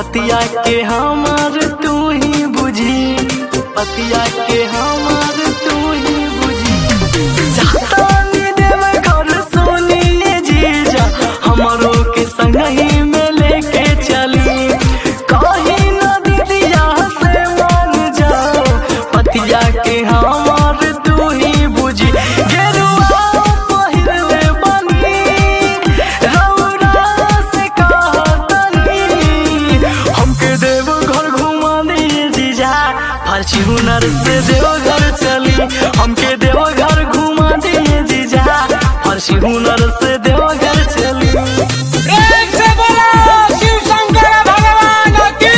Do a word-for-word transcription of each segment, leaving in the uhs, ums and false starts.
पतिया के हमार तू ही बुझी, पतिया के हमार तू ही बुझी। जाता नी देव घर सुनिए जीजा, हमारो के संग ही में लेके चली। कहीं न दीदिया से मान जाओ, पतिया के हमार तू ही बुझी। गेरुआ पहिरले बनी, रउरा से कहतनी, हमके देव घर घुमा दिए जीजा, फॉर्च्यूनर से देवघर चली। हमके देवघर घुमा दिए जीजा, फॉर्च्यूनर से देवघर चली। एक से बोलो शिव शंकर भगवान की।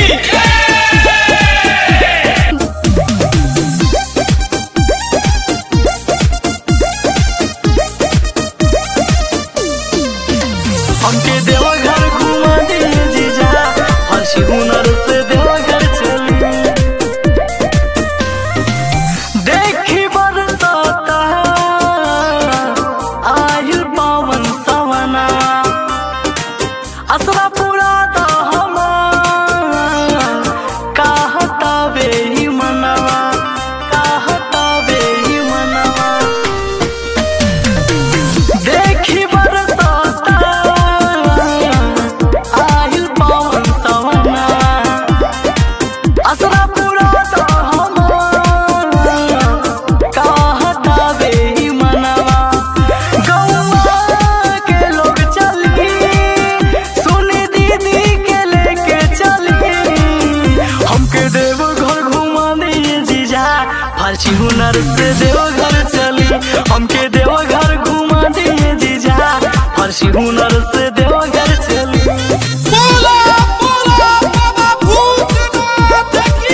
हमके देवघर घुमा दिए जीजा, फॉर्च्यूनर से देवघर चली। देखी बरसाता आयु पावन सवना, असरा पूरा दा हमार, कहता वे ही मनवा, कहता वे ही मनवा। देखी बरसाता आयु पावन सवना, असरा पूरा दा हमार, कहता वे ही मनवा। गौवा के लोग चली, सुनी दीदी के लेके चली। हमके देवघर घुमा दिए जीजा, फॉर्च्यूनर से देवघर चली। हमके देवघर घुमा दिए जीजा, फॉर्च्यूनर से देवघर चली। बोलो बोलो बाबा भूतनाथ की।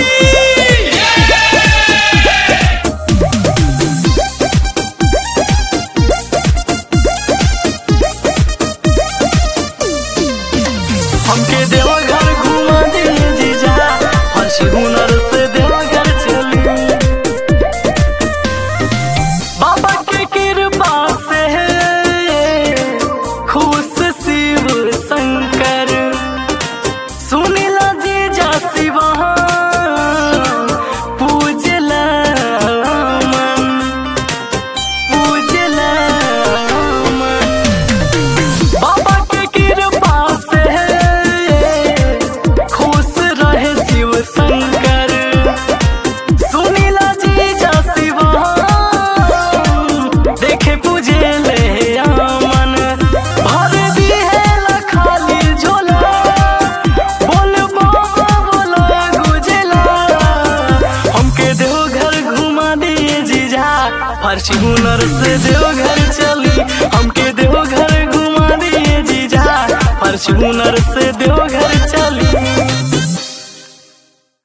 हमके देवघर घुमा दिए जीजा, फॉर्च्यूनर से देवघर चली। बाबा के कृपा से खुश शिव शंकर, सुनिला जीजा शिवा पूजला मन, पूजला मन। बाबा के कृपा से खुश रहे शिव शंकर, सुनिला जीजा शिवा देखे पूजे ले मन। भर दिए ला खाली झोला, बोल बाबा बोला गुजला। हमके देवघर घुमा दिए जीजा, फॉर्च्यूनर से देवघर चली। हमके देवघर घुमा दिए जीजा, फॉर्च्यूनर से देवघर चली।